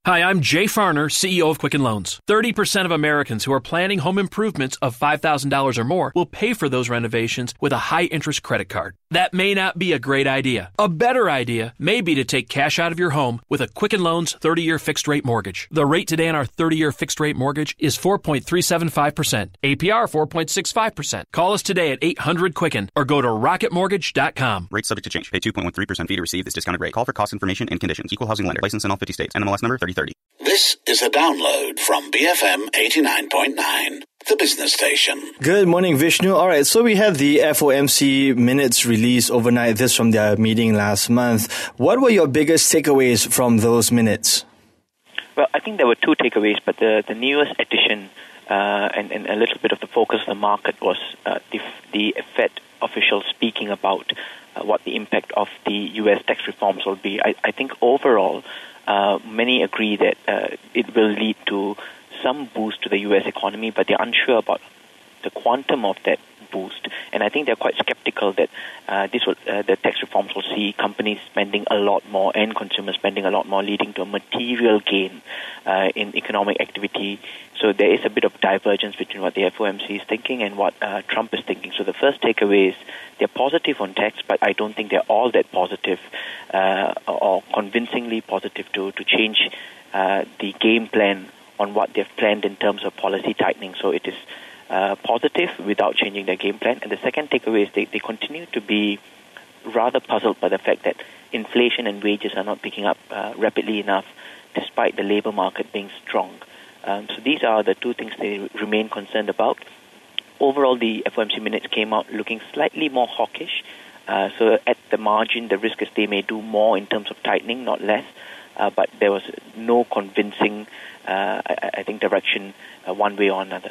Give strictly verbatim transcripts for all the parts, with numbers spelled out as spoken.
Hi, I'm Jay Farner, C E O of Quicken Loans. thirty percent of Americans who are planning home improvements of five thousand dollars or more will pay for those renovations with a high-interest credit card. That may not be a great idea. A better idea may be to take cash out of your home with a Quicken Loans thirty-year fixed-rate mortgage. The rate today on our thirty-year fixed-rate mortgage is four point three seven five percent. A P R four point six five percent. Call us today at eight hundred Quicken or go to rocket mortgage dot com. Rate subject to change. Pay two point one three percent fee to receive this discounted rate. Call for cost information and conditions. Equal housing lender. License in all fifty states. N M L S number thirty thirty. This is a download from B F M eighty-nine point nine, the business station. Good morning, Vishnu. All right, so we had the F O M C minutes released overnight, this from their meeting last month. What were your biggest takeaways from those minutes? Well, I think there were two takeaways, but the, the newest addition uh, and, and a little bit of the focus of the market was uh, the, the Fed officials speaking about uh, what the impact of the U S tax reforms will be. I, I think overall, Uh, many agree that uh, it will lead to some boost to the U S economy, but they're unsure about the quantum of that boost. And I think they're quite skeptical that uh, this will, uh, the tax reforms will see companies spending a lot more and consumers spending a lot more, leading to a material gain uh, in economic activity. So there is a bit of divergence between what the F O M C is thinking and what uh, Trump is thinking. So the first takeaway is they're positive on tax, but I don't think they're all that positive uh, or convincingly positive to, to change uh, the game plan on what they've planned in terms of policy tightening. So it is uh, positive without changing their game plan. And the second takeaway is they, they continue to be rather puzzled by the fact that inflation and wages are not picking up uh, rapidly enough despite the labor market being strong. Um, so these are the two things they remain concerned about. Overall, the F O M C minutes came out looking slightly more hawkish. Uh, so at the margin, the risk is they may do more in terms of tightening, not less. Uh, but there was no convincing, uh, I, I think, direction uh, one way or another.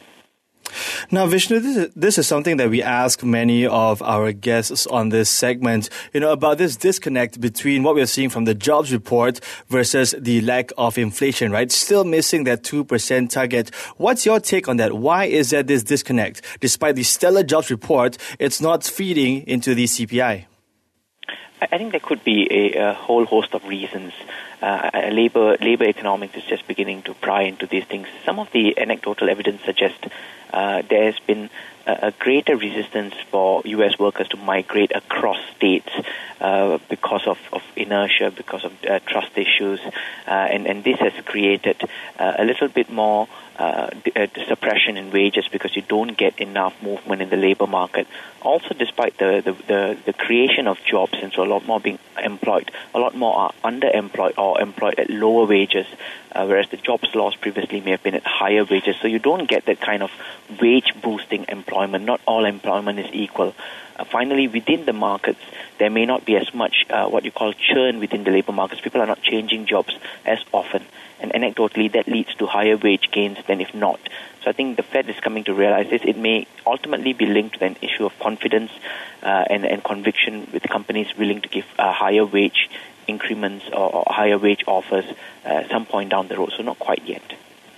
Now, Vishnu, this is, this is something that we ask many of our guests on this segment, you know, about this disconnect between what we're seeing from the jobs report versus the lack of inflation, right? Still missing that two percent target. What's your take on that? Why is there this disconnect? Despite the stellar jobs report, it's not feeding into the C P I. I think there could be a, a whole host of reasons. Uh, labor labor economics is just beginning to pry into these things. Some of the anecdotal evidence suggests uh, there has been a, a greater resistance for U S workers to migrate across states uh, because of, of inertia, because of uh, trust issues, uh, and, and this has created uh, a little bit more uh, d- uh, suppression in wages because you don't get enough movement in the labor market. Also, despite the, the, the, the creation of jobs, and so a lot more being employed, a lot more are underemployed or employed at lower wages, uh, whereas the jobs lost previously may have been at higher wages. So you don't get that kind of wage-boosting employment. Not all employment is equal. Uh, finally, within the markets, there may not be as much uh, what you call churn within the labor markets. People are not changing jobs as often. And anecdotally, that leads to higher wage gains than if not. So I think the Fed is coming to realize this. It may ultimately be linked to an issue of confidence uh, and, and conviction with companies willing to give uh, higher wage increments or, or higher wage offers uh, at some point down the road. So not quite yet.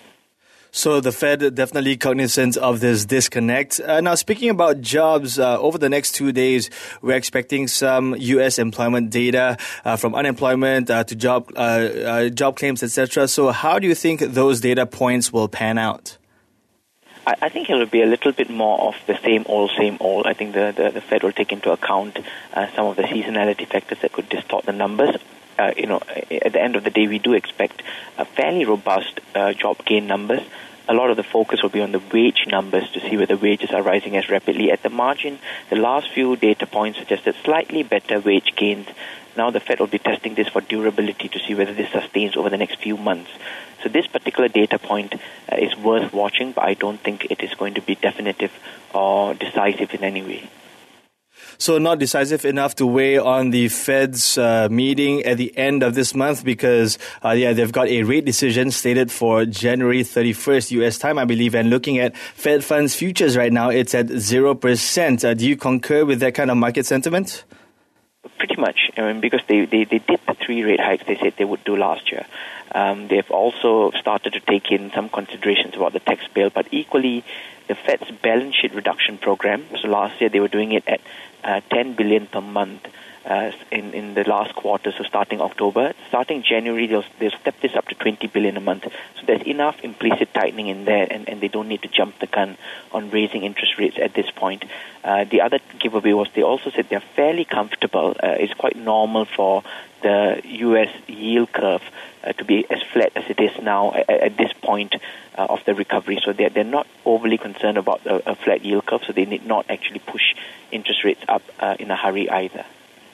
So the Fed definitely cognizant of this disconnect. Uh, now, speaking about jobs, uh, over the next two days, we're expecting some U S employment data uh, from unemployment uh, to job uh, uh, job claims, et cetera. So how do you think those data points will pan out? I, I think it will be a little bit more of the same old, same old. I think the, the, the Fed will take into account uh, some of the seasonality factors that could distort the numbers. Uh, you know, at the end of the day, we do expect a fairly robust uh, job gain numbers. A lot of the focus will be on the wage numbers to see whether wages are rising as rapidly. At the margin, the last few data points suggested slightly better wage gains. Now the Fed will be testing this for durability to see whether this sustains over the next few months. So this particular data point uh, is worth watching, but I don't think it is going to be definitive or decisive in any way. So not decisive enough to weigh on the Fed's uh, meeting at the end of this month because, uh, yeah, they've got a rate decision slated for January thirty-first U S time, I believe. And looking at Fed funds futures right now, it's at zero percent. Uh, do you concur with that kind of market sentiment? Pretty much, I mean, because they, they, they did the three rate hikes they said they would do last year. Um, they've also started to take in some considerations about the tax bill, but equally the Fed's balance sheet reduction program. So last year they were doing it at uh, ten billion dollars per month. uh, in, in the last quarter, so starting October. Starting January, they'll, they'll step this up to twenty billion a month. So there's enough implicit tightening in there, and, and they don't need to jump the gun on raising interest rates at this point. Uh, the other giveaway was they also said they're fairly comfortable. Uh, it's quite normal for the U S yield curve uh, to be as flat as it is now at, at this point uh, of the recovery. So they're, they're not overly concerned about a, a flat yield curve, so they need not actually push interest rates up uh, in a hurry either.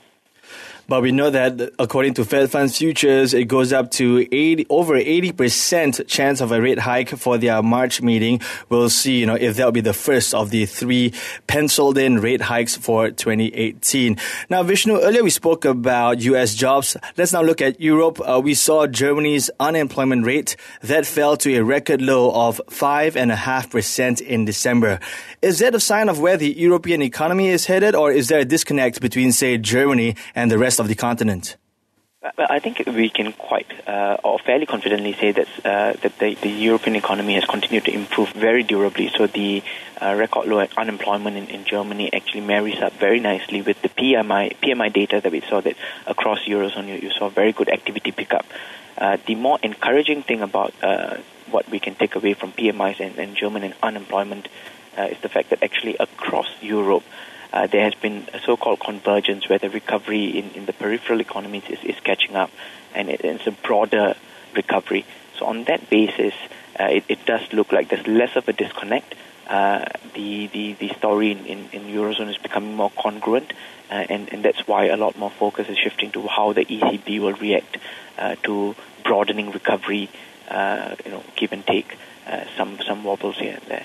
But we know that according to Fed Funds Futures, it goes up to eighty, over eighty percent chance of a rate hike for their March meeting. We'll see, you know, if that'll be the first of the three penciled in rate hikes for twenty eighteen. Now, Vishnu, earlier we spoke about U S jobs. Let's now look at Europe. Uh, we saw Germany's unemployment rate that fell to a record low of five point five percent in December. Is that a sign of where the European economy is headed, or is there a disconnect between, say, Germany and the rest of the continent? Well, I think we can quite uh, or fairly confidently say that uh, that the, the European economy has continued to improve very durably. So the uh, record low unemployment in, in Germany actually marries up very nicely with the P M I P M I data that we saw that across Eurozone you, you saw very good activity pickup. Uh, the more encouraging thing about uh, what we can take away from P M Is and, and German and unemployment uh, is the fact that actually across Europe Uh, there has been a so-called convergence where the recovery in, in the peripheral economies is, is catching up, and it, it's a broader recovery. So on that basis, uh, it, it does look like there's less of a disconnect. Uh, the, the, the story in, in, in Eurozone is becoming more congruent, uh, and, and that's why a lot more focus is shifting to how the E C B will react uh, to broadening recovery, uh, you know, give and take uh, some, some wobbles here and there.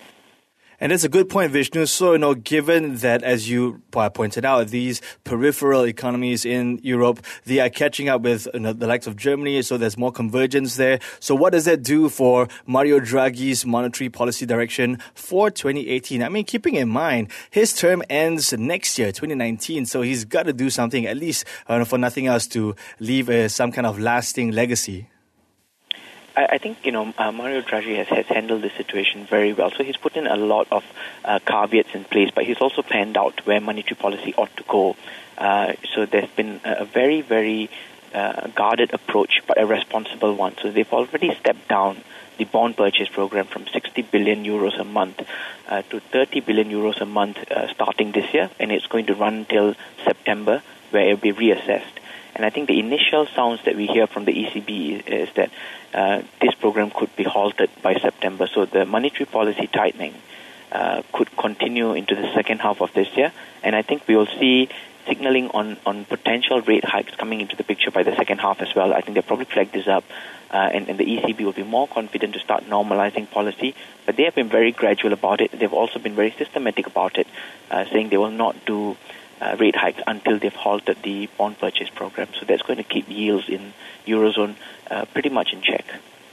And that's a good point, Vishnu. So, you know, given that, as you pointed out, these peripheral economies in Europe, they are catching up with, you know, the likes of Germany, so there's more convergence there. So what does that do for Mario Draghi's monetary policy direction for twenty eighteen? I mean, keeping in mind, his term ends next year, twenty nineteen, so he's got to do something, at least uh, for nothing else, to leave uh, some kind of lasting legacy. I think, you know, uh, Mario Draghi has, has handled this situation very well. So he's put in a lot of uh, caveats in place, but he's also planned out where monetary policy ought to go. Uh, so there's been a very, very uh, guarded approach, but a responsible one. So they've already stepped down the bond purchase program from sixty billion euros a month uh, to thirty billion euros a month uh, starting this year, and it's going to run till September, where it will be reassessed. And I think the initial sounds that we hear from the E C B is that uh, this program could be halted by September. So the monetary policy tightening uh, could continue into the second half of this year. And I think we will see signaling on, on potential rate hikes coming into the picture by the second half as well. I think they'll probably flag this up, uh, and, and the E C B will be more confident to start normalizing policy. But they have been very gradual about it. They've also been very systematic about it, uh, saying they will not do Uh, rate hikes until they've halted the bond purchase program. So that's going to keep yields in Eurozone uh, pretty much in check.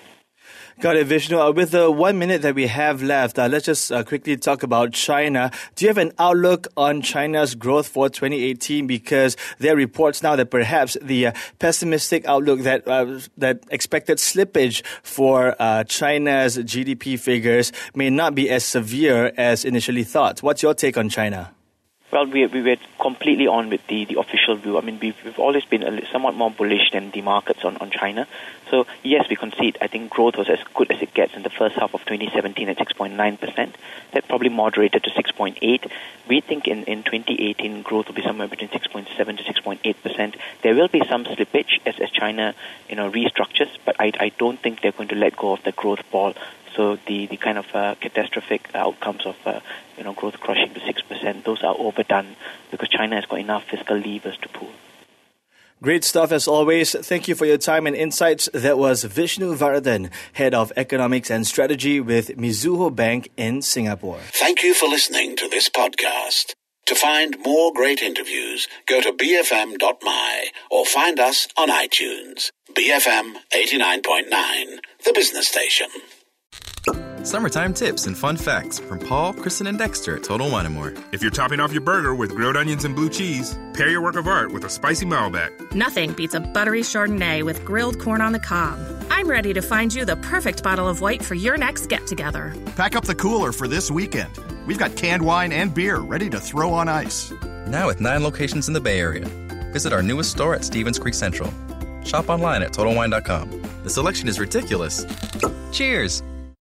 Got it, Vishnu. Uh, with the one minute that we have left, uh, let's just uh, quickly talk about China. Do you have an outlook on China's growth for twenty eighteen? Because there are reports now that perhaps the uh, pessimistic outlook that uh, that expected slippage for uh, China's G D P figures may not be as severe as initially thought. What's your take on China? Well, we we were completely on with the, the official view. I mean, we've, we've always been a, somewhat more bullish than the markets on, on China. So, yes, we concede. I think growth was as good as it gets in the first half of twenty seventeen at six point nine percent. That probably moderated to six point eight. We think in, in twenty eighteen, growth will be somewhere between six point seven to six point eight percent. There will be some slippage as, as China, you know, restructures, but I, I don't think they're going to let go of the growth ball. So the, the kind of uh, catastrophic outcomes of uh, you know growth crushing to six percent, those are overdone because China has got enough fiscal levers to pull. Great stuff as always. Thank you for your time and insights. That was Vishnu Varadhan, Head of Economics and Strategy with Mizuho Bank in Singapore. Thank you for listening to this podcast. To find more great interviews, go to b f m dot m y or find us on iTunes. B F M eighty-nine point nine, the business station. Summertime tips and fun facts from Paul, Kristen, and Dexter at Total Wine and More. If you're topping off your burger with grilled onions and blue cheese, pair your work of art with a spicy Malbec. Nothing beats a buttery Chardonnay with grilled corn on the cob. I'm ready to find you the perfect bottle of white for your next get-together. Pack up the cooler for this weekend. We've got canned wine and beer ready to throw on ice. Now with nine locations in the Bay Area. Visit our newest store at Stevens Creek Central. Shop online at Total Wine dot com. The selection is ridiculous. Cheers!